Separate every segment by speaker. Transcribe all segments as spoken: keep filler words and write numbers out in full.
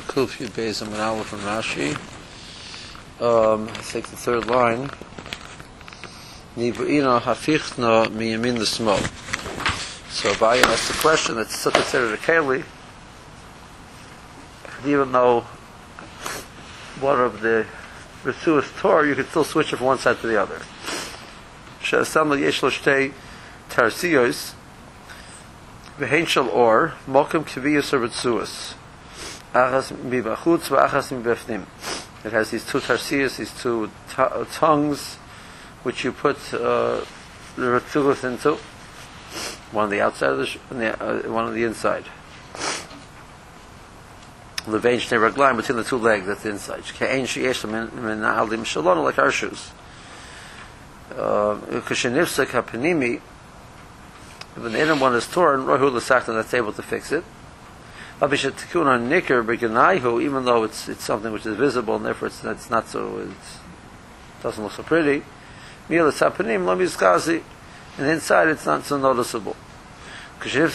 Speaker 1: Kuf Yud Beis Amud Aleph from Rashi. Um, I think the third line. Nivu'ina hafichna miyamin l'smol. So Abaye asked the question that's still considered a keli, even though one of the Retsuas Torah, you can still switch it from one side to the other. She'asam yesh lo shtei tarsiyos v'hein shel or mokem kviyos Retsuas. Achas mibachutz v'achas mibefnim. It has these two tarsiyos, these two t- tongues, which you put uh, the Retsuas into. One on the outside of the sh- and the, uh, one on the inside. Levein shnei raglayim, between the two legs, that's the inside. Ke'ein sheyesh min na'alim shalonu, like our shoes. Kushenifsek hapenimi, if an inner one is torn, rohu l'saktan, that's able to fix it. Abishat tikun on nikr b'ganayhu, even though it's it's something which is visible, and therefore it's, it's not so, it doesn't look so pretty. Milas hapenim lo mizkazi, and inside it's not so noticeable. But the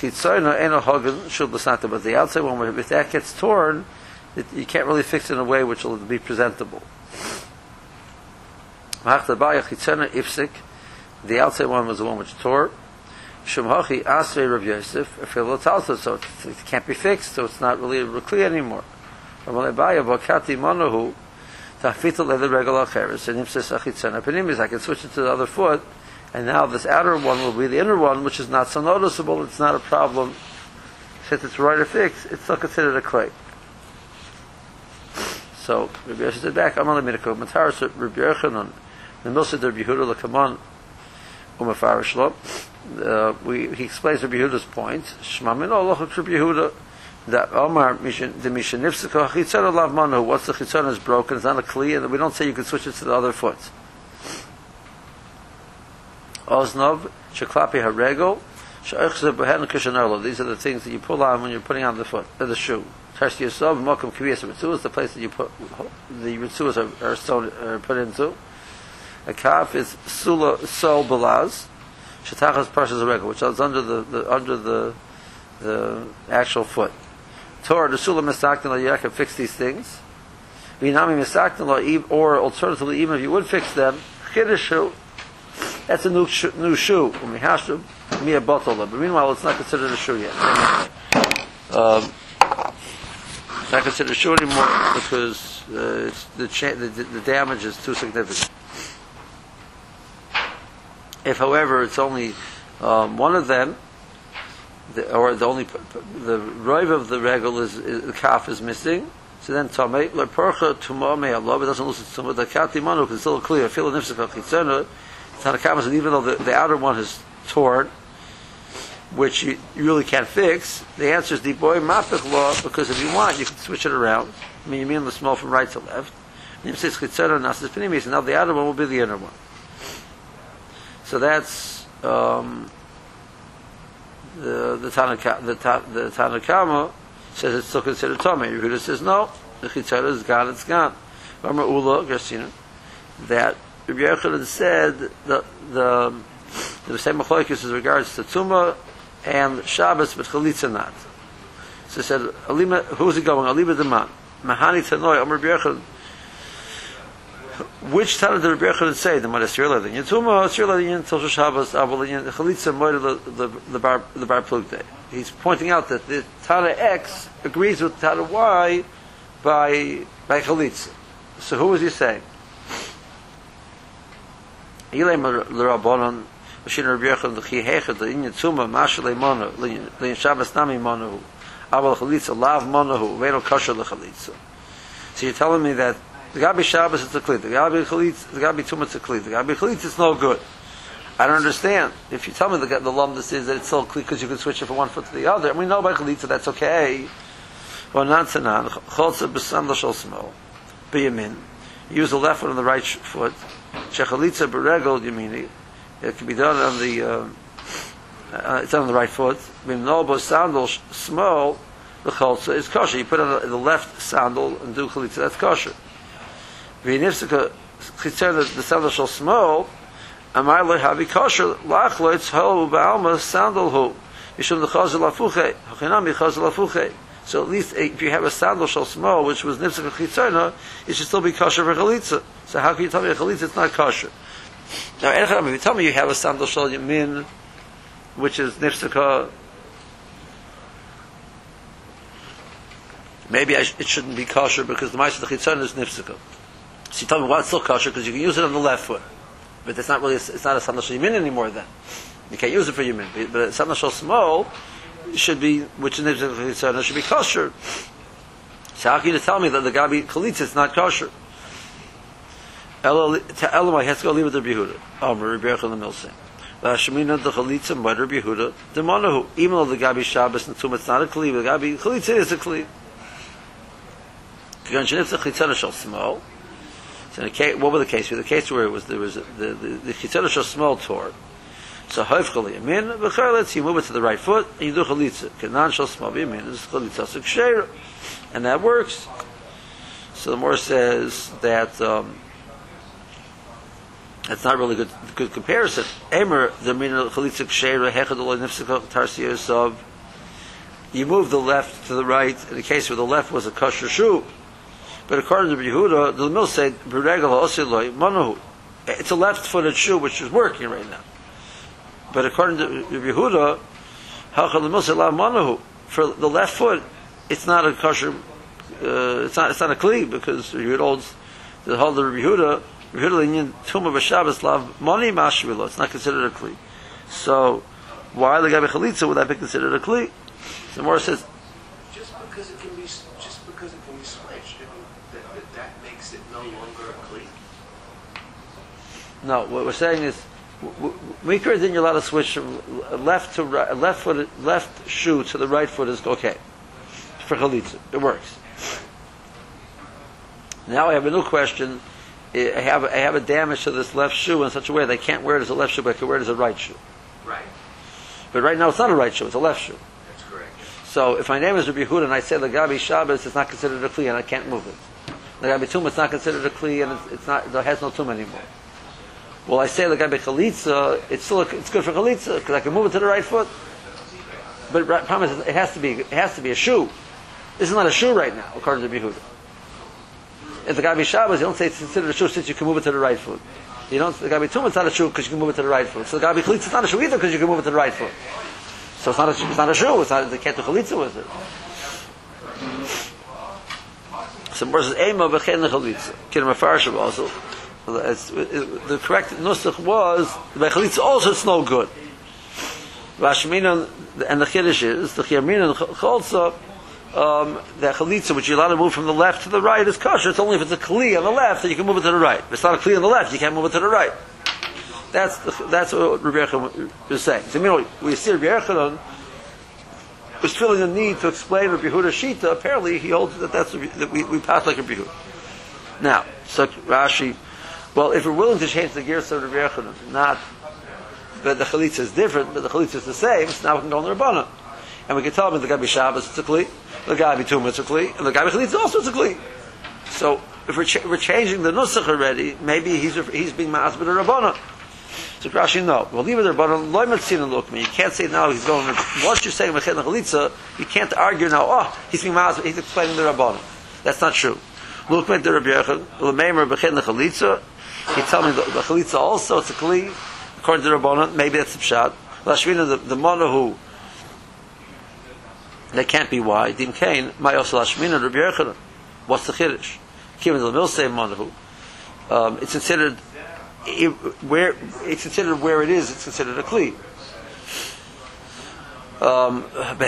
Speaker 1: outside one, if that gets torn, it, you can't really fix it in a way which will be presentable. The outside one was the one which tore. So it can't be fixed, so it's not really clear anymore. I can switch it to the other foot, and now this outer one will be the inner one, which is not so noticeable. It's not a problem. Since it's right or fixed, it's still considered a clay. So Rabbi Yossi said back, Amal Minako Mataras Rabbi Yochanan, the Milsa Rabbi Yehuda Lakaman Umafarish Lo. We he explains Rabbi Yehuda's point. Shema Min Allah Rabbi Yehuda that Omar the Mishanifsika Chitzana Lav Manu. Once the Chitzana is broken, it's not a clay, and we don't say you can switch it to the other foot. Oznov, Sheklapi Harego, She'echze Behen Kishanerlo. These are the things that you pull on when you're putting on the foot, uh, the shoe. Tarsi Yosov, Mokum Kviyas Ritzu is the place that you put the Ritzuas are, are, sewn, are put into. A calf is Sula Sol Balaz, Shetachas Parshas Harego, which is under the, the under the the actual foot. Torah the Sula Misaktan, you can fix these things. Vinami Misaktan, or alternatively, even if you would fix them, Chidishu. That's a new sh- new shoe. But meanwhile, it's not considered a shoe yet. Um, it's not considered a shoe anymore because uh, it's the, cha- the the damage is too significant. If, however, it's only um, one of them, the, or the only the rive of the regal is, is the calf is missing, so then tamei lepercha tumah Allah, but doesn't lose to the kati manu because it's still clear. Feel the nifsek chitzena. Tanakama said even though the, the outer one is torn, which you, you really can't fix, the answer is the boy mapich law, because if you want, you can switch it around. I mean, you mean the small from right to left. And now the outer one will be the inner one. So that's um, the the Tanakama. The, the Tanakama says it's still considered tummy. Yehuda says no, the chitzara is gone. It's gone. Remember Ula, Gersina, that. Rabbi Yochanan said the the the same machlokes as regards to Tumah and Shabbos, but Chalitza not. So he said, Alima, who's he going? Alima the man. Mahani Tanoi, Amr Rabbi Yochanan. Which time did Rabbi Yochanan say? The man is Sirla Linyan Tumah, Sirla Linyan Tilsha Shabbos, Abba Linyan Chalitza Moed the the the bar the bar plug day. He's pointing out that the Tana X agrees with Tana Y by by Chalitza. So who is he saying? Ilay l'Rabbanon, Mashin Rabbi Yochanan l'chi hechad l'inyan tzuma mashalei monu l'inyan Shabbos nami monu aval chalitza lav monu ve'no kosher l'chalitza. So you're telling me that the Gabi Shabbos is a kli, the Gabi chalitza, the Gabi tzuma is a kli, the Gabi chalitza is no good. I don't understand. If you tell me the the lumdus is that it's still kli because you can switch it from one foot to the other, and we know by chalitza that's okay. Well, nansanan cholza b'sam l'shol smol b'yamin. Use the left foot and the right foot. Shechalitza beregel yamini. It can be done on the. Uh, uh, it's on the right foot. When nobo sandal small, the cholza is kosher. You put on the, the left sandal and do chalitza. That's kosher. V'nifsika chitzera the sandal shall small. Amar lehavi kosher lachloitz ho ba'alma sandal hu. Yishum the chazal afuche. Hachinami chazal afuche. So at least if you have a sandal shal small, which was nifsek chitzona, it should still be kosher for chalitza. So how can you tell me a chalitza it's not kosher? Now, if you tell me you have a sandal shal yamin, which is nifsek, maybe I sh- it shouldn't be kosher because the ma'aseh the chitzona is nifsek. So you tell me why it's still kosher because you can use it on the left foot, but it's not really a, it's not a sandal shal yamin anymore. Then you can't use it for yamin, but, but a sandal shal small should be, which is should be kosher. So how can you tell me that the gabi chalitza is not kosher? Elamai has to go leave with the Yehuda. Amr Rabbi Yochanan the Milsei. La Shemina the chalitza by Rabbi Yehuda the Manahu. Even though the gabi Shabbos and Tumah it's not a kli, the gabi chalitza is a kli. Small. So in a case, what was the case? The case where it was there was a, the the the chitzana shal small tore. So hoifchali yamin, v'charletz you move it to the right foot and you do chalitza. Kenan shal small yamin is chalitza suksheira, and that works. So the Mor says that um, that's not really good good comparison. Emer the min chalitza ksheira hechad lo nifsek tarsiyos of. You move the left to the right in the case where the left was a kosher shoe. But according to Yehuda, the mill said it's a left-footed shoe which is working right now. But according to Yehuda, for the left foot, it's not a kosher. Uh, it's not. It's not a kli because Yehuda holds the whole of Yehuda. Yehuda tumah b'Shabbos lav money mashvilo. It's not considered a kli. So why the gabi chalitza would that be considered a kli? The Mor says
Speaker 2: just because it can be just because it can be switched, that, that, that makes it no longer a kli.
Speaker 1: No, what we're saying is Mikra then you're allowed to switch from left to right, left foot, left shoe to the right foot is okay for chalitza. It works. Now I have a new question. I have I have a damage to this left shoe in such a way that I can't wear it as a left shoe, but I can wear it as a right shoe.
Speaker 2: Right.
Speaker 1: But right now it's not a right shoe; it's a left shoe.
Speaker 2: That's correct.
Speaker 1: So if my name is Rabbi Yehuda and I say the gabi Shabbos, it's not considered a kli and I can't move it. The gabi tumah, it's not considered a kli and it's, it's not. It has no tumah anymore. Well, I say the gabi chalitza, it's still a, it's good for chalitza because I can move it to the right foot. But right, promise it has to be it has to be a shoe. This is not a shoe right now, according to Rabbi Yehuda. If the gabi Shabbos, you don't say it's considered a shoe since you can move it to the right foot. You don't. The gabi tumah, it's not a shoe because you can move it to the right foot. So the gabi chalitza, it's not a shoe either because you can move it to the right foot. So it's not a, it's not a shoe. It's not. They can't do chalitza with it. So versus ema v'chein chalitza. Kiddam afarshim also. It's, it, the correct nusach was by chalitza also it's no good. Vashmina and the chiddush is the chiyamina and chalsa. Um, the chalitza, which you're allowed to move from the left to the right, is kosher. It's only if it's a kli on the left that you can move it to the right. If it's not a kli on the left, you can't move it to the right. That's the, that's what Rabbi Yochanan is saying. So, you know, we see Rabbi Yochanan was feeling the need to explain Rabbi Yehuda's shita. Apparently, he holds that that's that we, we pass like Rabbi Yehuda. Now, so Rashi, well, if we're willing to change the gears of Rabbi Yochanan, not that the chalitza is different, but the chalitza is the same, so now we can go on the Rabbanan. And we can tell them the gabi Shabbos it's a kli, the gabi tumah it's a kli, and the gabi chalitza also it's a kli. So if we're, cha- we're changing the nusach already, maybe he's he's being ma'asbid a Rabbanan. So Rashi, no. We'll leave it there, but loy matzin and look me. You can't say now he's going. Once you're saying mechet chalitza, you can't argue now. Oh, he's being ma'asbid. He's explaining the Rabbanan. That's not true. Look me the Rabbi Yochanan. L'meimer mechet chalitza. He tell me the, the chalitza also it's a kli according to the Rabbanan. Maybe that's the pshat. Lashvina the the monahu. That can't be why. Dim kain my also lashmina Rabbi Yochanan. What's the chiddush? Given the mill say monahu. Um, it's considered. It, where it's considered where it is, it's considered a kli. Um,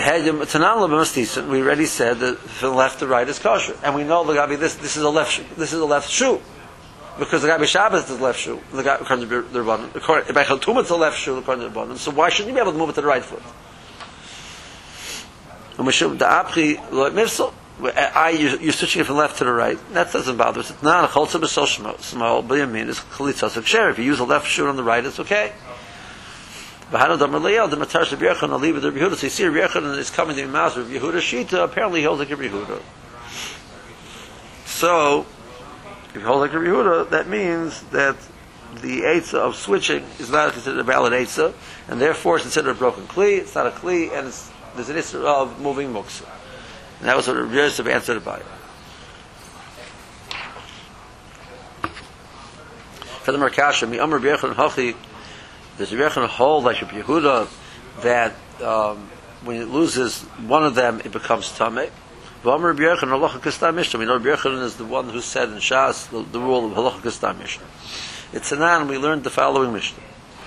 Speaker 1: we already said that from left to right is kosher, and we know the gabi this this is a left shoe, this is a left shoe because the gabi Shabbos is the left shoe. The gabi according to the Rabbanan, according by Chaltumah it's the left shoe according to the Rabbanan. So why shouldn't you be able to move it to the right foot? I, you're switching it from left to the right. That doesn't bother us. It's not a cholza b'sol small, but I mean it's chalitza share. If you use a left shoe on the right, it's okay. But how do the matar Rabbi Yochanan leave with Rabbi Yehuda? So you see, Rabbi Yochanan is coming to the mouth of Yehuda Shita. Apparently, he holds like Rabbi Yehuda. So, if you hold like Rabbi Yehuda, that means that the eitzah of switching is not considered a valid eitzah, and therefore it's considered a broken kli. It's not a kli, and it's, there's an issue of moving muksa. And that was what Rabbi Yosef answered about it. For the Merkasha, mi Amar Rabbi Yochanan Hachi, does Rabbi Yochanan hold like Rabbi Yehuda that um, when it loses one of them, it becomes Tameh? V'Amar Rabbi Yochanan Halacha K'Stam Mishnah. We know Rabbi Yochanan is the one who said in Shas the, the rule of Halacha K'Stam Mishnah. It's Anan, we learned the following Mishnah.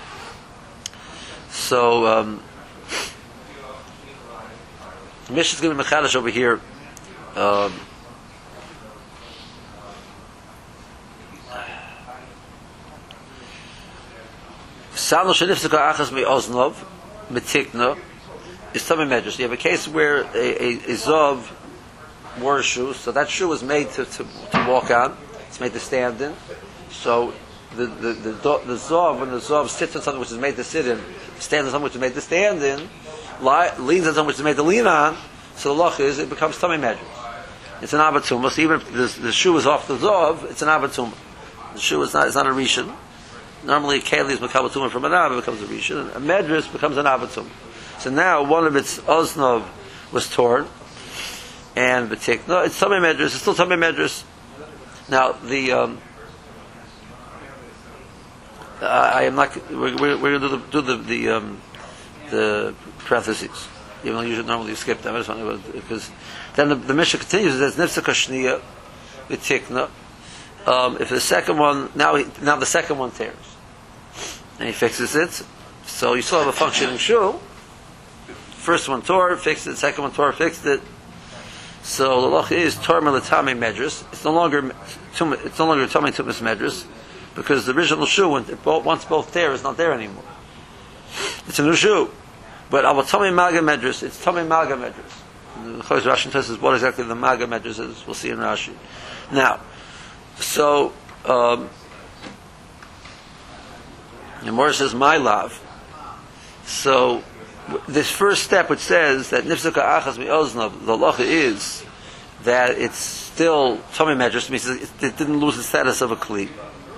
Speaker 1: So, um, Mishnah is going to be Mechadash over here. Um, Sano shenifsika achas me'oznov metikna is Tamei Medrash. You have a case where a, a, a Zov wore a shoe, so that shoe was made to, to, to walk on. It's made to stand in. So the the the, the Zov, when the Zov sits on something which is made to sit in, stands on something which is made to stand in, li, leans on something which is made to lean on, so the loch is, it becomes Tamei Medrash. It's an abatuma. So even if the, the shoe is off the Zov, it's an abatuma. The shoe is not, it's not a rishon. Normally, a keli is makabel tumah from an av, it becomes a rishon. A medras becomes an avatum. So now one of its oznov was torn, and betik. No, it's tamei medras. It's still tamei medras. Now the um, uh, I am not. We're, we're, we're going to do the do the the, um, the parentheses. Even though you should normally skip them, I just want to because then the, the Mishnah continues. There's nifsaka shniya betikna. Um, if the second one now he, now the second one tears. And he fixes it, so you still have a functioning shoe. First one tore, fixed it. Second one tore, fixed it. So the loch is tor melatame medras. It's no longer it's no longer tummy tumas medras because the original shoe, when it both, once both tear, is not there anymore. It's a new shoe, but our tummy maga medras. It's tummy maga medras. The Chayz Rashi tells us what exactly the maga medras is. We'll see in Rashi. Now, so. Um, And Mora says, my love. So, this first step which says that Nifsaka Achas Mi'oznav, the halacha is that it's still Tomei Medrash, means it didn't lose the status of a Kli.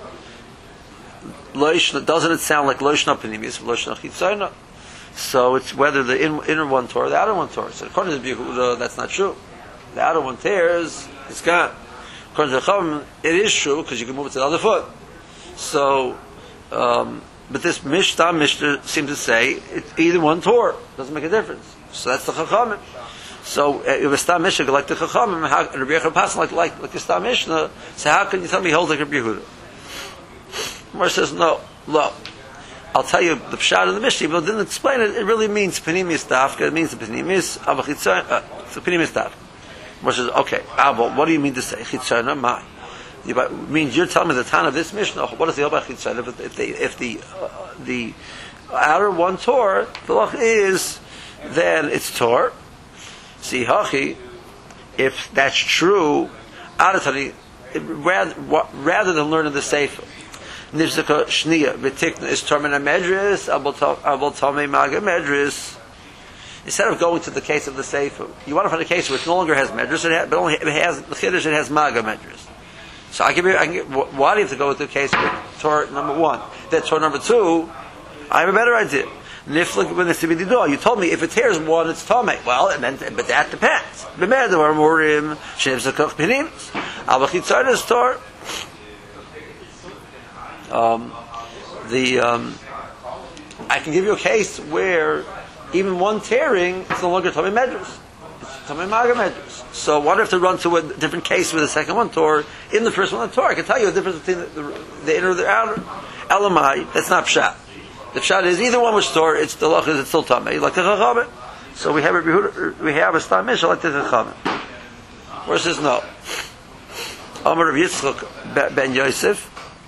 Speaker 1: Loishna, doesn't it sound like Loishna Panimis, Loishna Chitzayna? So it's whether the in, inner one tore or the outer one tore. So according to Yehuda, that's not true. The outer one tears, it's gone. According to the Chacham, it is true because you can move it to the other foot. So, um, but this Mishnah Mishnah seems to say it, either one tore doesn't make a difference. So that's the Chachamim. So uh, if a Stam Mishnah like the Chachamim, how Rabbi Yochanan Passon like like like the Stam Mishnah, so how can you tell me he holds like Rabbi Yehuda? Mar says no, no. I'll tell you the pshat in the Mishnah, but it didn't explain it. It really means penimis dafka. It means the penimis avachitzayin. Uh, it's a penimis dafka. Mar says okay. Abo, what do you mean to say chitzayin? My. It means you're telling me the time of this Mishnah. What is the Obach Chitzayna? If, if the if the uh, the outer one tore, the loch is then it's tore. See hachi, if that's true, Adatani, rather rather than learning the Sefer, Nifzaka Shniya V'Tikna is Termina Medris Abel Tamei Maga Medris. Instead of going to the case of the Sefer, you want to find a case which no longer has Medris, it has, but only it has the Chiddush, it has Maga Medris. So I give you, I can give, why do you have to go with the case with Torah number one? Then Torah number two, I have a better idea. Niflik when it's to be the door. You told me if it tears one, it's Tomei. Well, it meant, but that depends. B'med or morim shnei zakach pinim. Avachitzayin is Torah. Um, the um, I can give you a case where even one tearing is no longer Tomei Medras. It's Tomei Maga Medras. So why do I have to run to a different case with the second one tore in the first one tore? I can tell you the difference between the, the, the inner and the outer. Elamai, that's not pshat. The pshat is either one was tore, it's the loch is it's still tamei like the chachamim. So we have a we have a stam mishnah like the chachamim. Where says no. Amar Rav Yitzchak ben Yosef.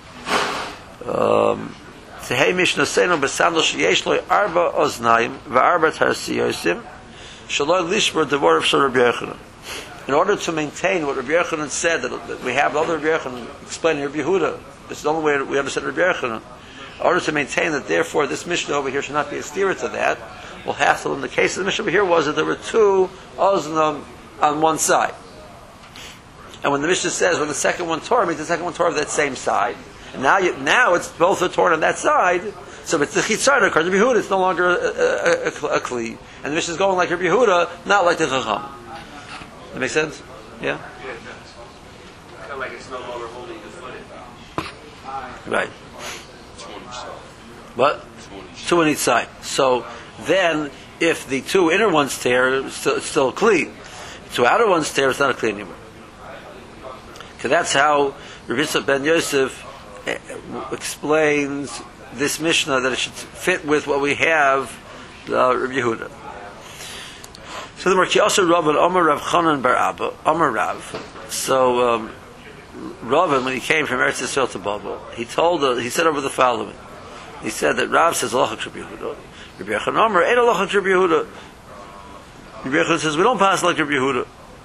Speaker 1: Um, Tehei mishnah seinu besandal sheyesh lo arba oznaim ve'arba tarsiyosim shaloi lishmer devar of Rabbi Yochanan. In order to maintain what Rabbi Yochanan said, that, that we have other Rabbi Yochanan explaining Rabbi Yehuda, this is the only way we understand Rabbi Yochanan. In order to maintain that, therefore, this Mishnah over here should not be a steer to that, we'll have to, in the case of the Mishnah over here, was that there were two Oznam on one side. And when the Mishnah says, when the second one tore, it means the second one tore of that same side. And now, you, now it's both are torn on that side, so if it's the Chitzayna, according to Rabbi Yehuda, it's no longer a, a, a, a Kli. And the Mishnah is going like Rabbi Yehuda, not like the Chacham. That makes sense? Yeah?
Speaker 2: Yeah, it does. Kind of like it's no longer holding the foot in.
Speaker 1: Right.
Speaker 3: Two on each side.
Speaker 1: What?
Speaker 3: Two on each
Speaker 1: Two on each side. So then, if the two inner ones tear, it's still, it's still clean. Two outer ones tear, it's not a clean anymore. So that's how Rabbi Yitzchak ben Yosef eh, explains this Mishnah, that it should fit with what we have, uh, Rabbi Yehuda. So the Marki also Rav and Omer Rav Chanan bar Abba, Omer Rav. So um, Rav, when he came from Eretz Yisrael to Babel, he told, uh, he said over the following. He said that Rav says Lachak Rabbi Yehuda. Rabbi Yochanan Omer Eid Lachak Rabbi Yehuda. Rabbi Yochanan says we don't pass like Rabbi Yehuda.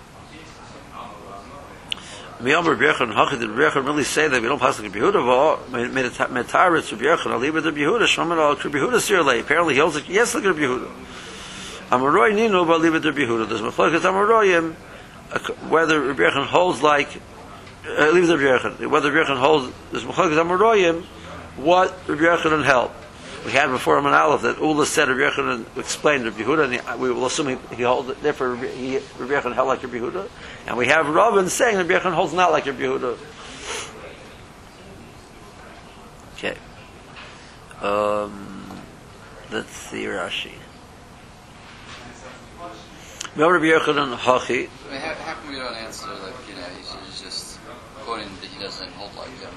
Speaker 1: Me Omer Rabbi Yochanan Hachid. Did Rabbi Yochanan really say that we don't pass like Rabbi Yehuda? Metaritz Rabbi Yochanan. I'll leave with Rabbi Yehuda. Shlomo Al Rabbi Yehuda Sirlei. Apparently he holds like yes like Rabbi Yehuda. Amaroy Nino, but leave it to Rabbi Yehuda. There's Meflokas Amaroyim, whether Rabbi Yochanan holds like, uh, leave it to Rabbi Yochanan. Whether Rabbi Yochanan holds, there's Meflokas Amaroyim, what Rabbi Yochanan held. We had before Aman Aleph that Ula said Rabbi Yochanan explained Rabbi Yehuda, and he, we will assume he, he holds it, therefore he, Rabbi Yochanan held like Rabbi Yehuda. And we have Rabban saying Rabbi Yochanan holds not like Rabbi Yehuda. Okay. Um, let's see Rashi. Rabbi Yochanan Hachi.
Speaker 4: I mean, how, how come we don't answer like, you know, he's, he's just quoting that he doesn't hold like him?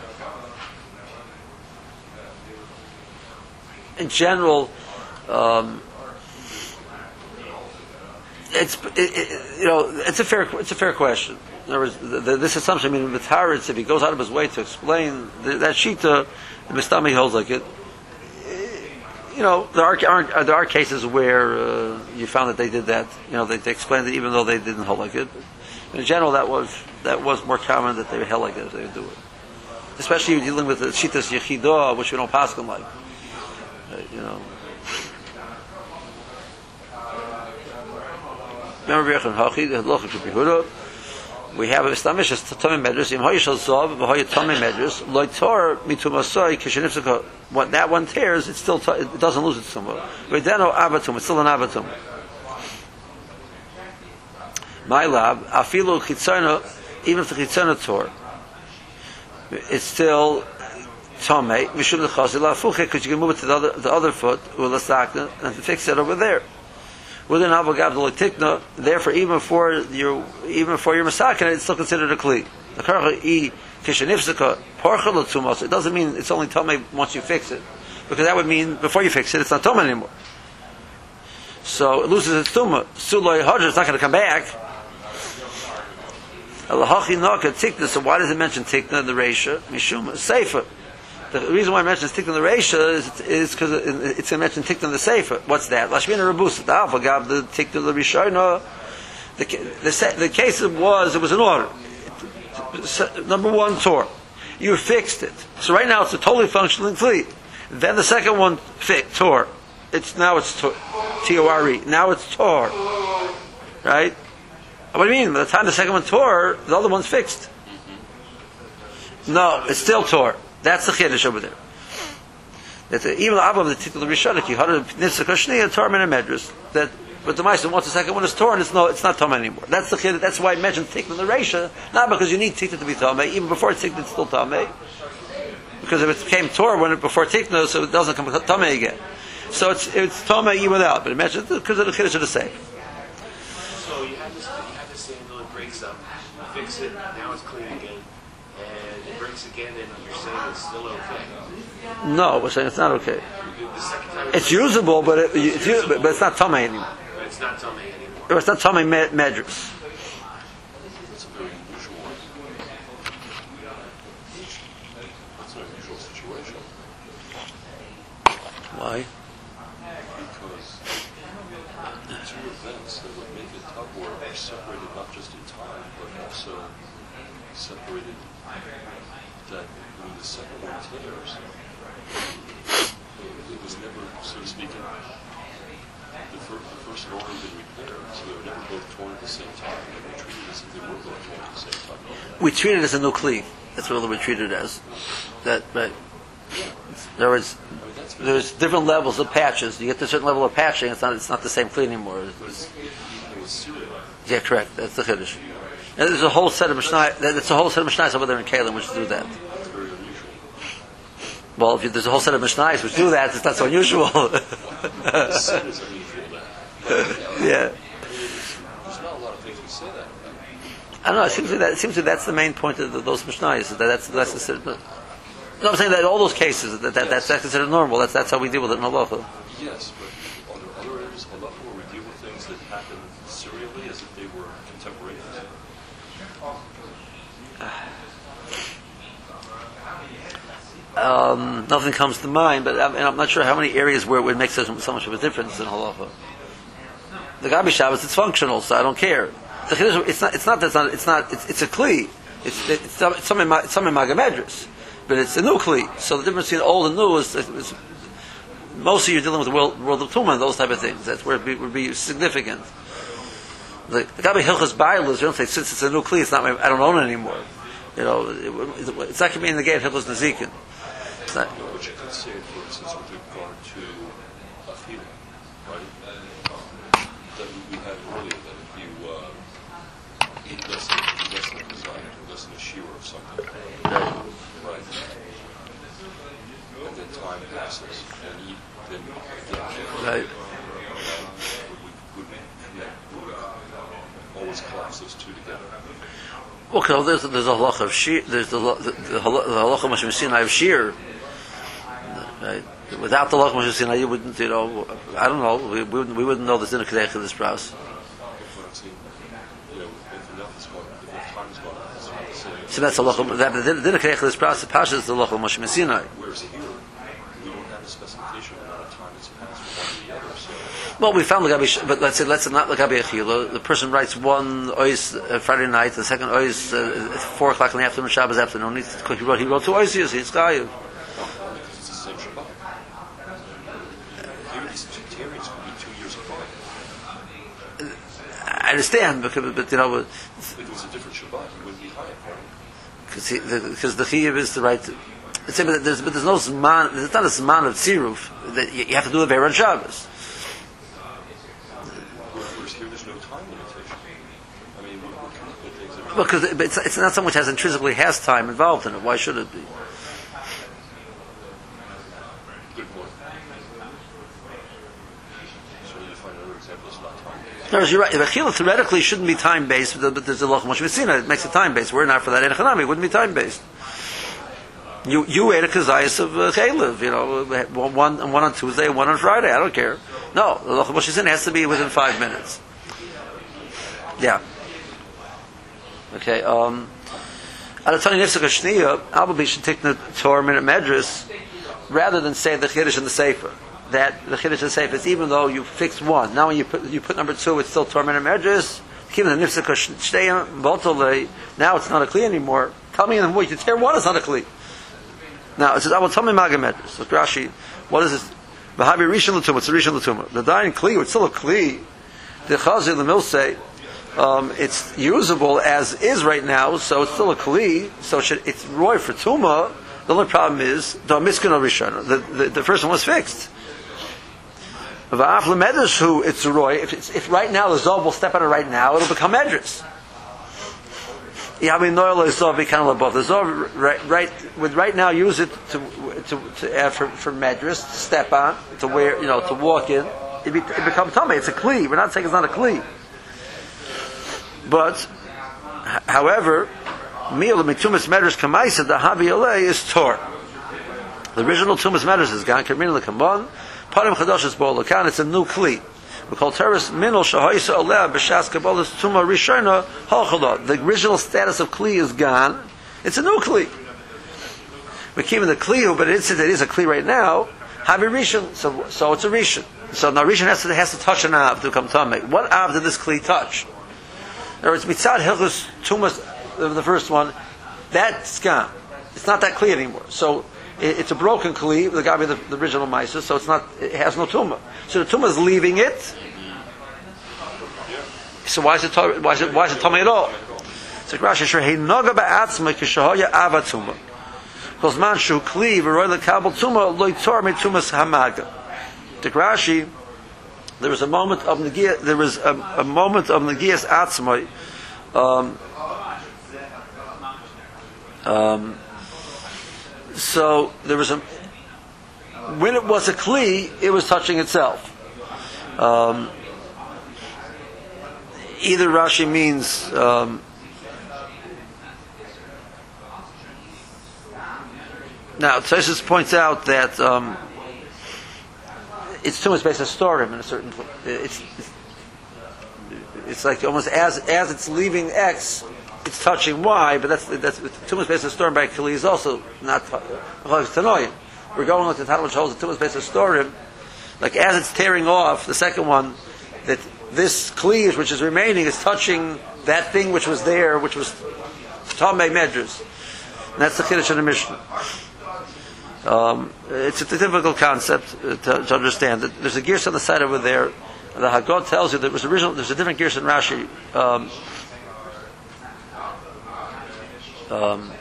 Speaker 1: In general, um, it's it, it, you know it's a fair it's a fair question. In other words, the, the, this assumption, I mean, with Haritz, if he goes out of his way to explain the, that shita, the Mistami holds like it. You know, there are, are there are cases where uh, you found that they did that. You know, they, they explained it even though they didn't hold like it. In general, that was that was more common that they held like it. They would do it, especially if you're dealing with the shitas yechidah, which we don't pass them like. Uh, you know. Remember, we have a stamish as tamei medrash. Im hayishal zav v'hay tamei medrash loitor mitumasoi kishenifsika. What that one tears, it still t- it doesn't lose its tumah. V'deno abatum, it's still an abatum. My lab afilu chitzona, even if the chitzona tore, it's still tamei. Mishum nechazil afuche, because you can move it to the other, the other foot or lasakna and fix it over there. Within Abagav the Tikna, therefore even for your even for your Masakana, it's still considered a Kli. The Karcha E Kishanifsika Parchal Tumos, it doesn't mean it's only Tomei once you fix it. Because that would mean before you fix it, it's not Tomei anymore. So it loses its Tumah. Suloi Hodger, it's not going to come back. Alahachi Naka Tikna, so why does it mention Tikna in the Reisha? Mishuma, Seifa. The reason why I mention Tikna in the Reisha is because it's going to mention Tikna in the Sefer. What's that? Lashmina Rabusa. The Alpha gave the Tikna the Rishona. The the the case was it was an order. Number one, tore. You fixed it. So right now it's a totally functional Kli. Then the second one fixed tore. It's now it's T O R E. Now it's tore. Right? What do you mean? By the time the second one tore, the other one's fixed. No, it's still tore. That's the chiddush over there. That the, even the above the title of Rishonik, you had a nitzah kashniya torn in a medrash. That, but the ma'aser once the second one is torn, it's no, it's not torn anymore. That's the chiddush. That's why I mentioned tikna the reisha, not because you need tikna to be tamei. Even before it's tikna, it's still tamei. Because if it became torn when it before tikna, so it doesn't come tamei again. So it's it's tamei even without. But imagine because of the chiddush of the same.
Speaker 2: So you have this, you have this sandal, it breaks up, you fix it, now it's clean again. And it breaks again, and you're saying it's still okay.
Speaker 1: No, we're saying it's not okay.
Speaker 2: The second time
Speaker 1: It's usable, but it, it's usable, but it's not tamei anymore.
Speaker 2: But it's not tamei anymore.
Speaker 1: Or it's not tamei med- medrash.
Speaker 3: It's a very unusual. It's an unusual situation.
Speaker 1: Why?
Speaker 3: Because the two events that would make it tabor are separated not just in time, but also separated that when the second one tears, it was never, so to speak, the, fir- the first had already been repaired, so they were never both torn at the same time. They were treated as if they were both torn at the same time.
Speaker 1: We treat it as a nuclei. That's what we treat it as. That, right. There was, there's different levels of patches. You get to a certain level of patching, it's not, it's not the same clean anymore. It's,
Speaker 3: It was cereal.
Speaker 1: Yeah, correct. That's the chiddush. And there's a whole set of mishnah. There's a whole set of mishnahs over there in Kalim which do that.
Speaker 3: It's very unusual.
Speaker 1: Well, if you, there's a whole set of mishnahs which do that, it's not so unusual.
Speaker 3: The set is unusual then.
Speaker 1: Yeah.
Speaker 3: There's not a lot of things we say that.
Speaker 1: I don't know. It seems to me that it seems to me that's the main point of the, those mishnayos. That that's that's considered. No, I'm saying that in all those cases that, that
Speaker 3: Yes.
Speaker 1: that's, that's considered normal. That's that's how we deal with it in halacha.
Speaker 3: Yes, but are there other areas of halacha where we deal with things that happen serially as if they were contemporaneous?
Speaker 1: Um, nothing comes to mind, but I'm, and I'm not sure how many areas where it would make such so much of a difference in halacha. The Gabi Shabbos, it's functional, so I don't care. The Chiddush, it's not. It's not. That's not. It's not. It's, it's a kli. It's it's some it's some in Ma- it's some in Magamedris, but it's a new kli. So the difference between old and new is, is, is mostly you're dealing with the world, world of Tumah and those type of things. That's where it be, would be significant. The Gabi Hilchos Bailos, you don't say since it's a new kli, it's not. My, I don't own it anymore. You know, it, it's not going to be in the gate Hilchos Nezikin. It's not.
Speaker 3: But you could say, for instance, with regard to a feeling, right? That we had earlier, that if you uh, listen, listen to design, listen to Shira or something, right? And then time passes, and you then again,
Speaker 1: Right.
Speaker 3: would we, would we connect, would we always collapse those two together?
Speaker 1: Well, cause there's there's a halacha of shir. There's the the, the halacha of Moshe Sinai of shir. Right. Without the halacha of Moshe Sinai, you wouldn't. You know, I don't know. We, we wouldn't. We wouldn't know the din of kedech of this browse.
Speaker 3: What I'm saying, you know, if enough is gone, if enough time is gone, it's not the same.
Speaker 1: So that's the halacha. That the din of kedech of this browse. The pasha is the halacha of Moshe Sinai.
Speaker 3: Whereas here, we don't have a specification of the amount of time that's passed from one to the other. So,
Speaker 1: Well, we found the gabi, but let's say let's say not the gabi achila. The person writes one ois uh, Friday night, the second ois uh, at four o'clock in the afternoon, Shabbos afternoon. He, he wrote he wrote two oisios. He's chayiv.
Speaker 3: because it's the same Shabbat. Here, these sectarians could be two years apart.
Speaker 1: I understand, because but you know,
Speaker 3: If it was a different Shabbat, he wouldn't be high, right?
Speaker 1: because the, because the chayiv is the right. It's, but there's but there's no zman. There's not a zman of tziruf that you, you have to do the ver on Shabbos.
Speaker 3: Whereas here, there's no time limitation. I mean, we're, we're coming up with things that are...
Speaker 1: Because it, it's, it's not something which has intrinsically has time involved in it. Why should it be?
Speaker 3: Good point. So you find another example that's not time-based.
Speaker 1: No, you're right. The achila theoretically shouldn't be time based, but there's a loch Moshe Sinai. It makes it time based. We're not for that. In Hanami, it wouldn't be time based. You you ate a kazayas of uh, chaylev, you know, one one on Tuesday, one on Friday. I don't care. No, the loch Moshe Sinai has to be within five minutes. Yeah. Okay. Um. Adatani nifsek hashniya. Alba should take the Torah minute medrash rather than say the chiddush and the sefer. That the chiddush and the sefer is even though you fix one. Now when you put you put number two, it's still Torah minute medrash. Keep the nifsek hashniya botole. Now it's not a kli anymore. Tell me in the you tear one is not a kli. Now it says, I will tell me Magamedris. So Rashi, what is this? V'habi rishon l'tumah. It's a rishon l'tumah. The dying kli, it's still a kli. The chazir, the mill say, um, it's usable as is right now, so it's still a kli. So it should, it's roy for tumah. The only problem is the miskin of rishon. The, the the first one was fixed. V'af l'medris who it's roy. If it's, if right now the zov will step on it right now, it'll become medris. Yeah, I mean, noel is zov kind of above the zov. Right, right, would right now use it to to, to uh, for for medras to step on, to wear, you know, to walk in. It, be, it becomes tummy. It's a kli. We're not saying it's not a kli. But, h- however, meal mitumas medras kamaisa the havi alei is tor. The original tumas medras is gan kamin lekamon. Parim chadosh is bol lekan. It's a new kli. We call terrorist minol shahoisa aleh b'shas kabbalas tuma rishona halchala. The original status of kli is gone. It's a new kli. We're keeping the kli, but it is, it is a kli right now. Havi rishon, so so it's a rishon. So now rishon has to has to touch an av to come tamei. What av did this kli touch? In other words, mitzad hilchus tumas of the first one, that's gone. It's not that kli anymore. So it, it's a broken kli. The guy with the, the original ma'aser, so it's not. It has no tumah. So the tumah is leaving it. So why is it why is it why is it tumah at all? So Rashi sure he naga ba'atzma kishahoya avatuma. Because man shu kli v'roy lekabel tumah loy tor mitumas hamaga. The Rashi there was a moment of Negias, there was a, a moment of Negias Atzmai. Um, um, so there was a, when it was a Kli, it was touching itself. Um, either Rashi means, um, now Tosfos points out that um, it's too much based on storim in a certain. It's, it's it's like almost as as it's leaving X, it's touching Y, but that's that's too much based on storim by Kli is also not Tanoim. We're going with the Talmud which holds the too much based on storim. Like as it's tearing off, the second one, that this Kli which is remaining is touching that thing which was there, which was Tamei Medrash. And that's the Chiddush in the Mishnah. Um, it's a difficult concept uh, to, to understand. There's a gears on the side over there. The Haggadah tells you that was original. There's a different gears in Rashi. Um, um,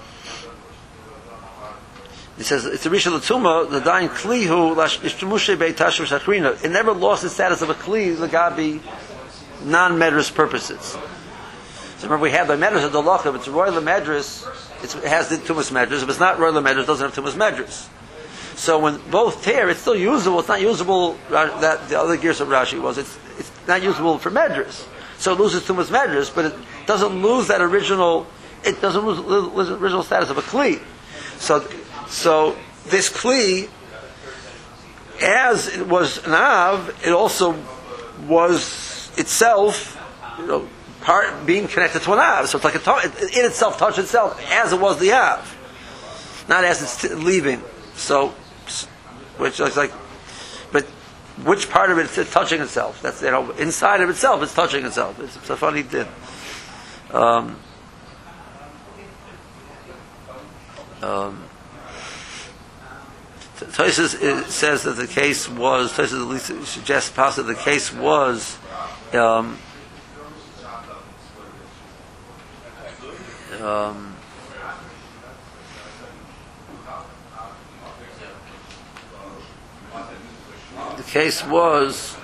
Speaker 1: it says it's a Rishon L'Tuma. The dying Klihu Ishtumushe Beitashu Shakrina. It never lost its status of a Kli Lagabi non-Medrash purposes. So remember, we have the Medrash of the Locha. If it's royal Medrash, it has the Tumas Medrash. If it's not royal Medrash, it doesn't have Tumas Medrash. So when both tear, it's still usable. It's not usable. That the other gears of Rashi was. It's it's not usable for Medrash. So it loses Tumas Medrash, but it doesn't lose that original. It doesn't lose, lose the original status of a Kli. So so this Kli, as it was an Av, it also was itself, you know, part being connected to an Av. So it's like a, it in itself touched itself as it was the Av, not as it's t- leaving. So, which is like, but which part of it is touching itself? That's, you know, inside of itself, it's touching itself. It's, it's a funny thing. Um, um, Tosfos says that the case was, Tosfos at least suggests possibly the case was, um, um, the case was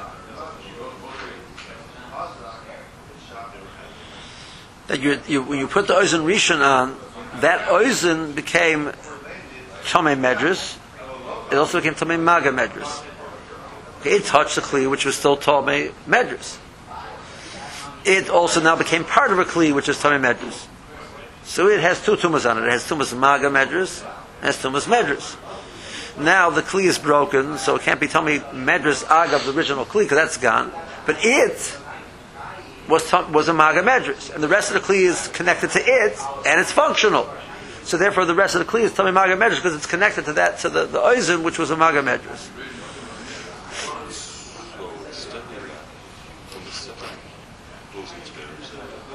Speaker 1: that you, you when you put the Ozen Rishon on, that Ozen became Tomei Medrash. It also became Tomei Maga Medrash. Okay, it touched the Kli, which was still Tomei Medrash. It also now became part of a Kli, which is Tomei Medrash. So it has two tumas on it. It has tumas Maga Medrash, and it has tumas Medrash. Now the Kli is broken, so it can't be Tomei Medrash Agav, the original Kli, because that's gone. But it was was a Maga Medrash, and the rest of the Kli is connected to it, and it's functional. So therefore, the rest of the Kli is Tomei Maga Medrash because it's connected to that, to the the Ozen, which was a Maga Medrash.
Speaker 3: So extending that from the second closing tears,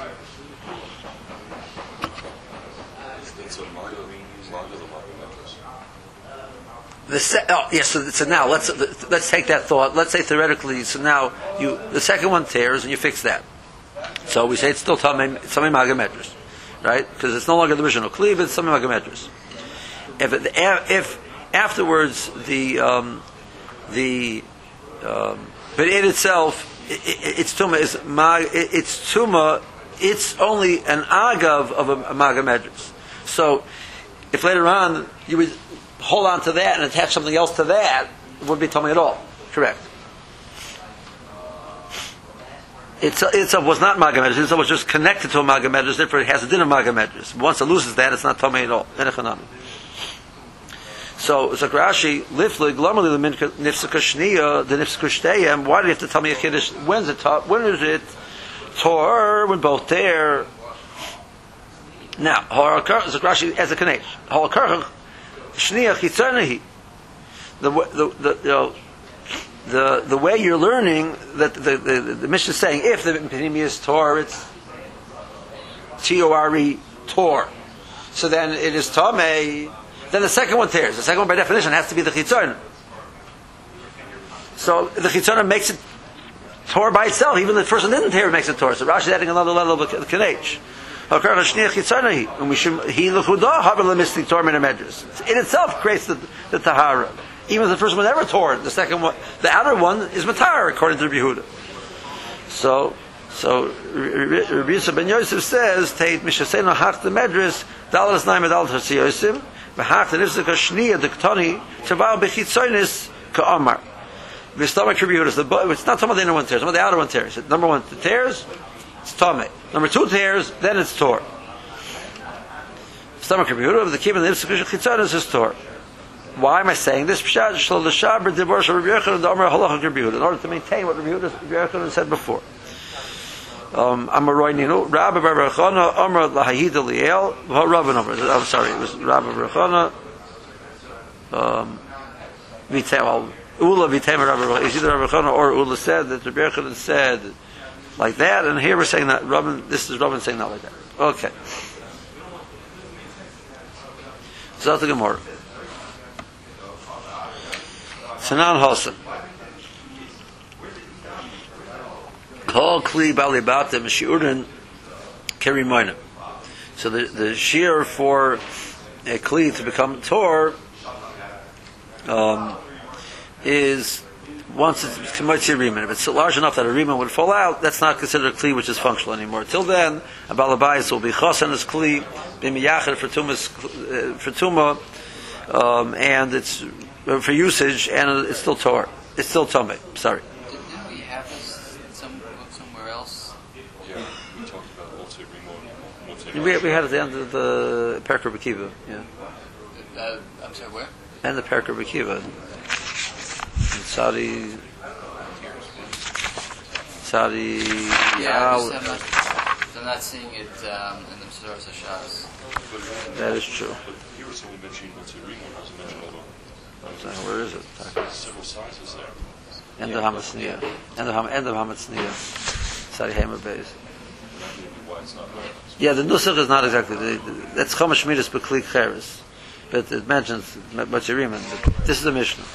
Speaker 3: it's a Maga, Maga the Maga Medrash.
Speaker 1: The se- oh, yes. So, so now let's let's take that thought. Let's say theoretically. So now you the second one tears and you fix that. So we say it's still Tomei Tomei Maga Medrash, right? Because it's no longer the original Kli, but it's Tomei Maga Medrash. If it, if afterwards the um, the um, but in itself it, it, it's Tuma is mag, it, it's Tuma. It's only an Agav of a, a Maga Medrash. So if later on you would hold on to that and attach something else to that, it wouldn't be Tomei at all. Correct. It's, itself was not Maga Medrash. It was just connected to a Maga Medrash. Therefore, it has a din of Maga Medrash. Once it loses that, it's not Tomei at all. So, it's like Rashi, Liflig, Lomali, the Nifsaka Shniya, the Nifsaka Shteyem. Why do you have to tell me a Kiddush? When's it taught? When is it? Tor, when both there. Now, Horakar, it's like Rashi as a Kanesh. Horakar, Shniya Chitzarnahi. The, the, the, you know, The the way you're learning that the the, the, the Mishnah is saying if the Pneumius Tor, it's T O R E Tor, so then it is Tomei. Then the second one tears. The second one by definition has to be the Chitzon. So the Chitzon makes it Tor by itself. Even the first one didn't tear, it makes it Tor. So Rashi is adding another level of the Kanech. In itself creates the, the Tahara. Even if the first one never tore, the second one, the outer one is matar according to Rabbi Yehuda. So, so Rabbi Yisrael ben Yosef says, "Teit mishasenu hach the medris dalas naim adal tarsiyosim v'hach the nifzek hashniya dektoni taval bechitzonis ka'amar." V'stomach Rabbi Yehuda. It's not some of the inner one tears, some of the outer one tears. Number one, the tears, it's tamei. Number two tears, then it's tor. Stomach Rabbi Yehuda, the keeping the nifzek hashitzonis is tor. Why am I saying this? In order to maintain what Rabbi Yehuda said before. Um, I'm a Royninu. Rabbi Bar Chana, Amar Lahahid Eliel. Rabbi number. I'm sorry, it was Rabbi Bar Chana. Um, well, Ula Vitem Rabbi. It's either Rabbi Chana or Ula said that Rabbi Yehuda said like that, and here we're saying that Rabbi. This is Rabbi saying not like that. Okay. So that's the Gemara. Sanan Hosen. Kol Kli Balibata Mashiurin Kerimayna. So the the shear for a Kli to become Tor um, is once it's Kemotzi Riman. If it's large enough that a Riman would fall out, that's not considered a Kli which is functional anymore. Till then, a Balabais will be Chosen as Kli, Bimiyachar for Tuma, um, and it's for usage, and it's still Torah. It's still Tomei. Sorry.
Speaker 4: Did, did we have this some, somewhere else?
Speaker 3: Yeah, we talked about multi remote.
Speaker 1: We, we had it at the end of the Perker B'Kiva. Yeah.
Speaker 4: Uh, I'm sorry, where?
Speaker 1: And the Perker B'Kiva. In Saudi. Saudi.
Speaker 4: Yeah,
Speaker 1: Al-
Speaker 4: I'm, not, I'm not seeing it um, in the Mesorah Shas.
Speaker 1: That is true.
Speaker 3: But here it's only mentioning multi remote, doesn't mention all the.
Speaker 1: Where is it?
Speaker 3: Several sizes there.
Speaker 1: End of Hamatzniya. End of Ham. End of Hamatzniya. Sari Hamer Beis.
Speaker 3: Why it's not right.
Speaker 1: Yeah, the nusach is not exactly. The, the, that's Chumash Midas B'Kli Cheres, but it mentions Matzirim. This is the Mishnah.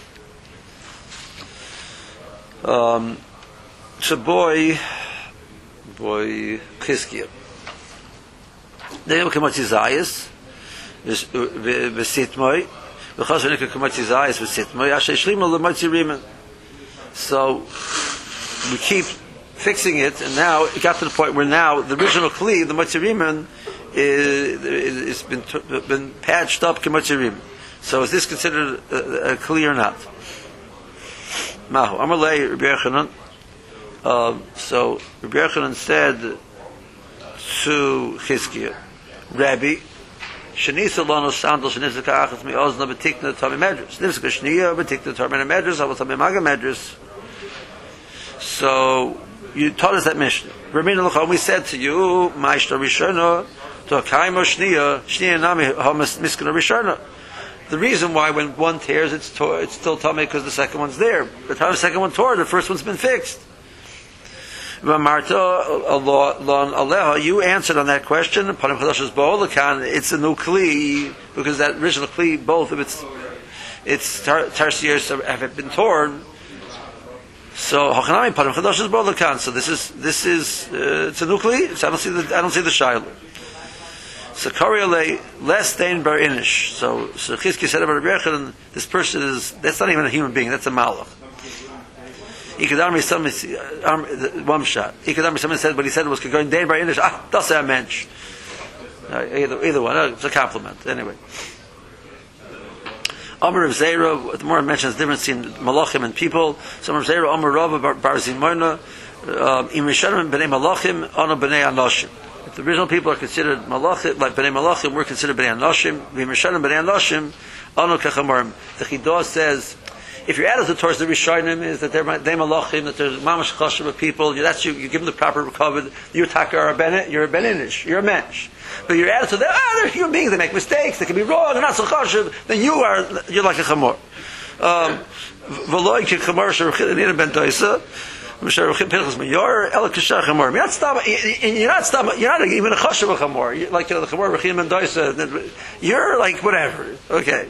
Speaker 1: Um, so boy, boy Chizkiah. They have come to Zayis, v'sitmoi. So we keep fixing it, and now it got to the point where now the original kli, the matziriman, is been been patched up k'matziriman. So is this considered a, a kli or not? Mahu Amalei Rabbi Yochanan. So Rabbi Yochanan said to Chizkiah, Rabbi, Shanisa Lano Sandal Shanisa Kachas Mi Ozna Betikna Tami Medras. Nivska Shnia Betikna Tami Medras, Aval Tami Maga Medras. So you taught us that mission. Rabbeinu Lachon, we said to you, Ma'ishta Rishona, to Akaimo Shnia, Shnia Nami Hamas Miskana Rishona. The reason why when one tears, it's to, it's still Tami because the second one's there. By the time the second one tore, the first one's been fixed. You answered on that question. It's a new kli because that original kli, both of its its tarsiers have been torn. So So this is this is uh, it's a new kli. So I don't see the I don't see the shayla. So Kariole less than bar inish. So so Chizki said about Rabbi Yochanan, this person is that's not even a human being. That's a malach. Ikadami some one shot. Ikadami someone said what he said was going day by English. Ah, that's a mensch. Either either one. It's a compliment. Anyway. Amar of Zera. The more it mentions the difference in malachim and people. Some of Zera Amar Rav Bar Zimona. Im Rishonim b'nei malachim, ano b'nei anoshim. If the original people are considered malachim, like b'nei malachim, we're considered b'nei anoshim. Im Rishonim b'nei anoshim, ano kachamorim. The Chidah says, if your attitude towards the Rishonim is that they're they malachim, that there's mamash chashuv of people, that's you. You give them the proper recovery. You're taka a ben, you're a beninish, you're a mensch. But your attitude, they're, ah, they're human beings. They make mistakes. They can be wrong. They're not so chashuv. Then you are, you're like a chamor. V'loy ki chamor sheruchid ben toisa. You're not stop. You're not stop. You're not even a chashuv of chamor. You're like you know, the chamor ruchid ben toisa. You're like whatever. Okay.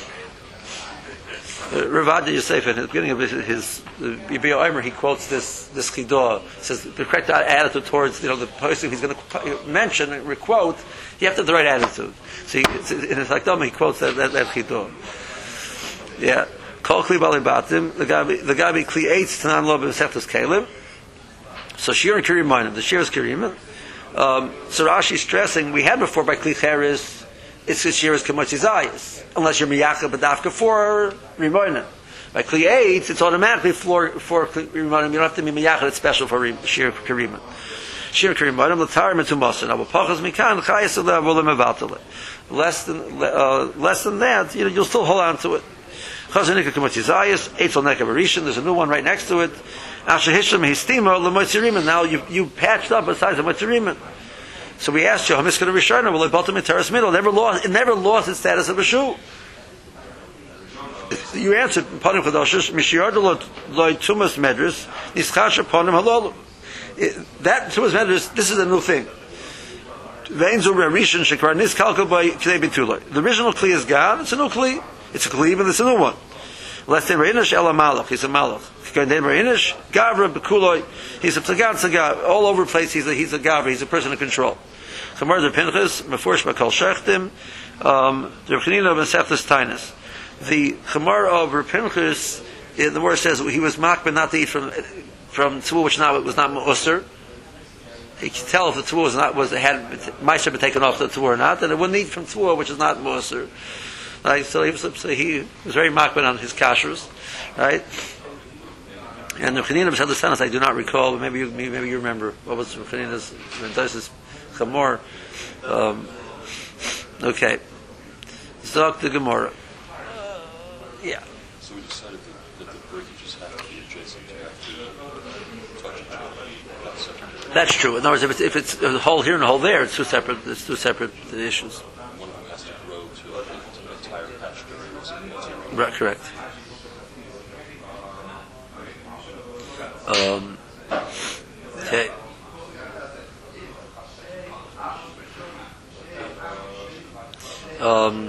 Speaker 1: Ravadi Yosef, in the beginning of his, his Yibio Omer, he quotes this this chidah. Says the correct attitude towards you know the person he's going to mention and quote. You have to have the right attitude. So he, in his Hakdama, he quotes that that, that chidah. Yeah. Kol kli balibatim, the gabi the gabi kli eitz tanan lo b'sechtas kelim. So shir and kirim minim. The shir is kirim. Um, so Rashi stressing we had before by kli cheres. It's the shir is kamotzizayis, unless you're miyacha b'dafka for rimonim. By kli eitz, it's automatically for for rimonim. You don't have to be miyacha. It's special for shir kirim. Shir kirim minim l'tar metumasin. Abu pachas mikan chayis alev olam evatale. Less than uh, less than that, you know, you'll still hold on to it. Chazanika kamotzizayis, eitzel nekav. There's a new one right next to it. Asher hishlam histima lemotzirimin. Now you you patched up besides the motzirimin. So we asked you, Hamiskana Rishona, will it bottom in terrace middle? It never lost, it never lost its status of a shoe. You answered, Panim Chadoshish, Mishiyardu loy tumas medris, Nischasha Panim Halolu. That tumas medris, this is a new thing. The original Kli is gone, it's a new Kli. It's a Kli, but it's a new one. Less than Reinish Ela Malach, he's a Malach. Gavra Bekuloi, he's a Tzagat Tzagat, all over the place, he's a, he's a Gavra, he's a person of control. Chamar de Pinchas, Mefurish Bakal Shechtim, um, the Rechanina of Mesechtes Tainas. The Chamar of Pinchas, the word says he was makbid not to eat from from tzvur which not was not mu'usr. He could tell if the tzvur was not was had might have been taken off the tzvur or not, and it wouldn't eat from tzvur which is not mu'usr. Right, so he was so he was very makbid on his kashrus, right? And the Rechanina of Mesechtes I do not recall, but maybe you maybe you remember what was Rechanina's Mendoza's Chamor. Um, okay, Zok the Gemara. Yeah.
Speaker 3: So we decided that, that the breakages have to be adjacent. You have to touch each other. Not separate.
Speaker 1: That's true. In other words, if it's, if it's a hole here and a hole there, it's two separate. It's two separate issues.
Speaker 3: One of them has to grow to, to an entire patch of
Speaker 1: Right. Correct. Um, okay. Um,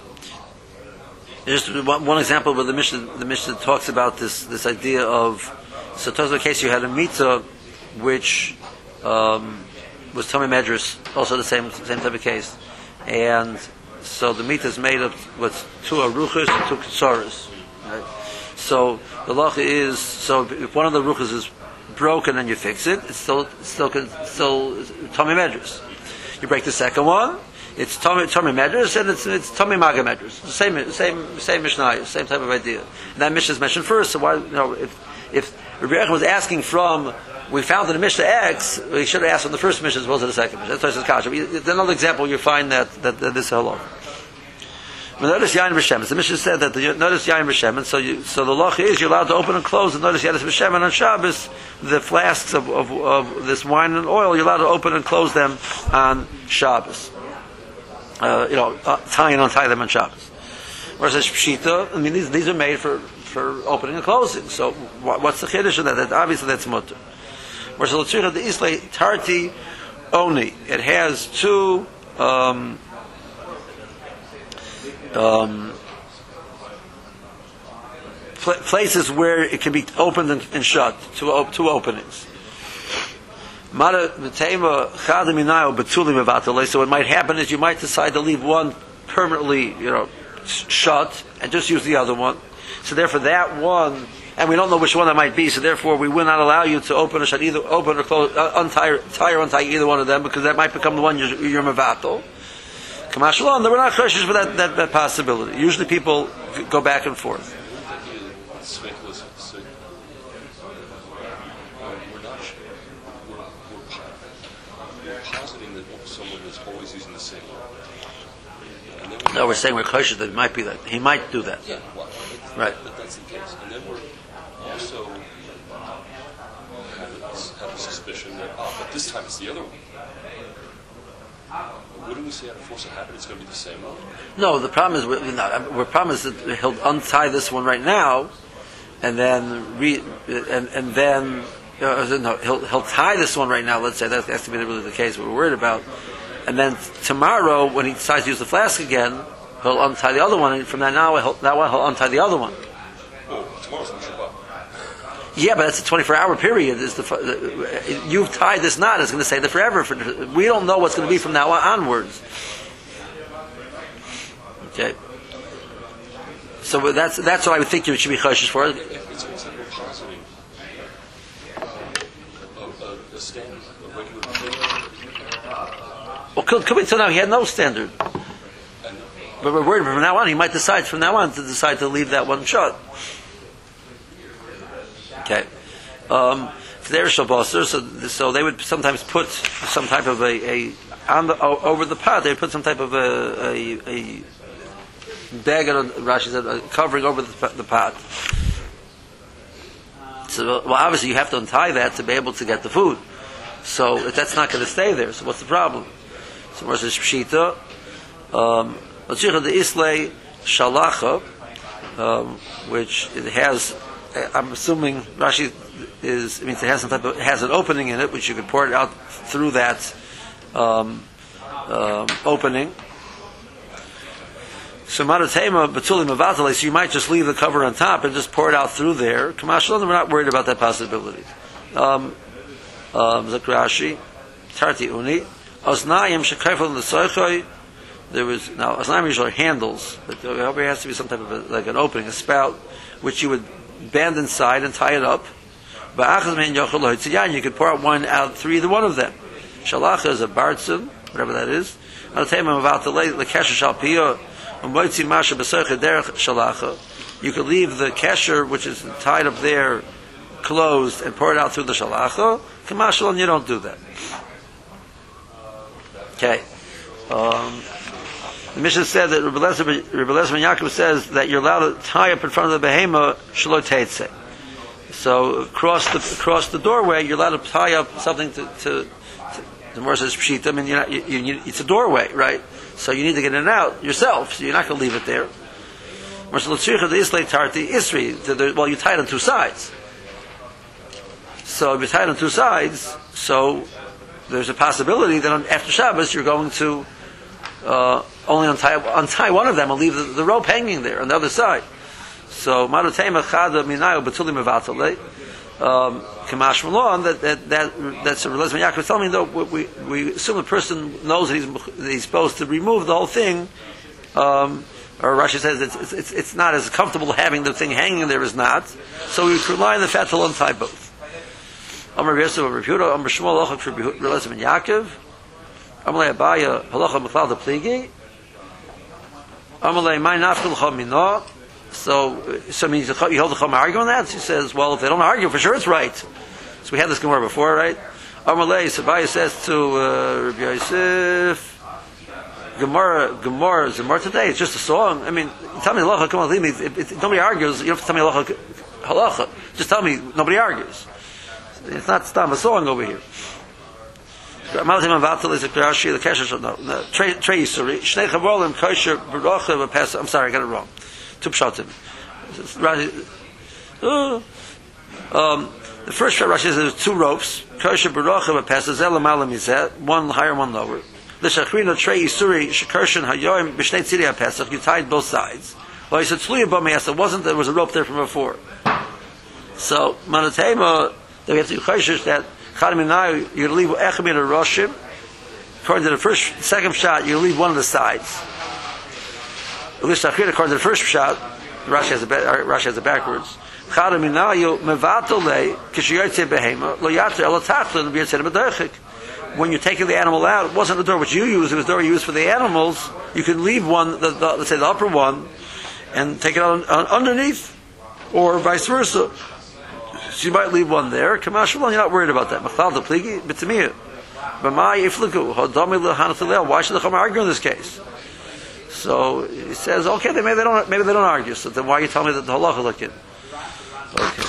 Speaker 1: just one, one example where the Mishnah, the Mishnah talks about this this idea of so talks about a case you had a mitzvah which um, was Tomei Medrus, also the same same type of case, and so the mitzvah is made of with two aruchas and two ketsaras. Right? So the lacha is so if one of the ruchas is broken and you fix it, it's still still still Tomei Medrus. You break the second one, it's Tomei Tomei Medrus and it's it's Tomei Maga Medrus. The same same same Mishnah, same type of idea. And that Mishnah is mentioned first. So why you know if if Rabbi Yechon was asking from we found in the Mishnah X, we should have asked from the first Mishnah as well as the second Mishnah. That's why it's kasha. Another example you find that that, that this is halal. But notice Yain B'Shemen. The Mishnah said that the, notice Yain B'Shemen. So you, so the law is you're allowed to open and close. And notice Yain B'Shemen on Shabbos. The flasks of, of, of this wine and oil, you're allowed to open and close them on Shabbos. Uh, you know, uh, tie and untie them on Shabbos. Whereas Pshita, I mean, these these are made for, for opening and closing. So what, what's the chiddush of that? that? Obviously, that's mutter. Whereas the L'tzricha the Islay Tarti Oni, it has two. Um, Um, pl- places where it can be opened and, and shut, two, op- two openings. So what might happen is you might decide to leave one permanently, you know, shut and just use the other one. So therefore that one, and we don't know which one that might be, so therefore we will not allow you to open or shut either, open or close, uh, untie, tie or untie either one of them because that might become the one you're, you're mevatel. Kamashalom, they were not choshesh for that, that, that possibility. Usually people go back and forth.
Speaker 3: We're not. We're, we're positing that someone is always using the same word. We
Speaker 1: no, we're saying we're choshesh that it might be that he might do that.
Speaker 3: Yeah, well,
Speaker 1: right.
Speaker 3: But that's the case, and then we're also have a, have a suspicion that oh, but this time it's the other one. Wouldn't we say out of force of habit it's going to be the same one?
Speaker 1: No, the problem is we're, not, we're promised that he'll untie this one right now, and then re, and and then uh, no, he'll he'll tie this one right now. Let's say that has to be really the case we're worried about, and then tomorrow when he decides to use the flask again, he'll untie the other one, and from that now he'll that one he'll untie the other one.
Speaker 3: Oh, tomorrow's not Shabbat.
Speaker 1: Yeah, but that's a twenty-four hour period. Is the, the you've tied this knot? It's going to stay there forever. For, we don't know what's going to be from now onwards. Okay. So that's that's what I would think you should be choshesh for.
Speaker 3: If it's for example positing uh, a, a, a standard, a regular
Speaker 1: Well, could, could be until now he had no standard. But we're worried from now on he might decide from now on to decide to leave that one shut. Okay. Um, for their shabboser, so so they would sometimes put some type of a, a on the o, over the pot. They would put some type of a a, a bag on Rashi said uh, covering over the, the pot. So well, obviously you have to untie that to be able to get the food. So if that's not going to stay there, so what's the problem? So where's the pshita? Um, the islay shalacha, um, which it has. I'm assuming Rashi is. I mean, it has some type of has an opening in it, which you could pour it out through that um, um, opening. So maratema betulim avatale. So you might just leave the cover on top and just pour it out through there. Kamashal, we're not worried about that possibility. Um, um, Zakrashi, tarti uni, osnayim shekayfel l'soichoy. There was now osnayim usually are handles, but there has to be some type of a, like an opening, a spout, which you would band inside and tie it up. You could pour out wine out through either one of them. Shalacha is a bartzim, whatever that is. You could leave the kesher, which is tied up there, closed, and pour it out through the shalacha. Kamashal, and you don't do that. Okay. Um, The Mishnah said that Rebbe Lezer ben Yaakov says that you're allowed to tie up in front of the behema shelo teitze. So across the across the doorway, you're allowed to tie up something to to the more says pshita. I mean, you're not, you, you, it's a doorway, right? So you need to get in and out yourself. So you're not going to leave it there. Well, you tie it on two sides. So if you tie it on two sides, so there's a possibility that on, after Shabbos you're going to uh, only untie, untie one of them and leave the, the rope hanging there on the other side. So marutema chada minayo betulim mevatale um kamash malon that that that that's a Rebbe Yaakov telling me though we we assume the person knows that he's, that he's supposed to remove the whole thing. Um, or Rashi says it's, it's it's not as comfortable having the thing hanging there as not. So we rely on the fact to untie both. Amar Yosef of Refuta, Amar Shmuel Lochak for Rebbe Yaakov, Amar Abaya Halacha Mechlal the Pligi, Amar Mai Nafkel Chamino. So, so it means you hold the Chum argue on that? He says, well, if they don't argue, for sure it's right. So we had this Gemara before, right? Amalei, Sabaya says to uh, Rabbi Yosef, Gemara, Gemara, Gemara today, it's just a song. I mean, tell me halacha, come on, leave me. If, if nobody argues, you don't have to tell me halacha, halacha. Just tell me, nobody argues. It's not stam, a song over here. I'm sorry, I got it wrong. Two pshatim. Uh, um, the first shot Rashi says there's two ropes. Kosher b'rocha b'pesach zel l'malam mizeh, one higher, one lower. The shachrina trei isuri shekershin hayoim b'shnei tziri ha'pesach. You tied both sides. Well, he said tzluya b'me'asa. It wasn't there was a rope there from before. So manatema that we have to do kosher that chadaminayu you leave echem in a roshim. According to the first, second shot, you leave one of the sides. According to the first shot, Rashi has a Rashi has it backwards. When you're taking the animal out, it wasn't the door which you used; it was the door you used for the animals. You could leave one, the, the, let's say the upper one, and take it out on, underneath, or vice versa. So you might leave one there. Kamashul, you're not worried about that. Why should the Chum argue in this case? So he says, okay, they maybe they don't maybe they don't argue. So then why are you telling me that the halacha look in? Okay.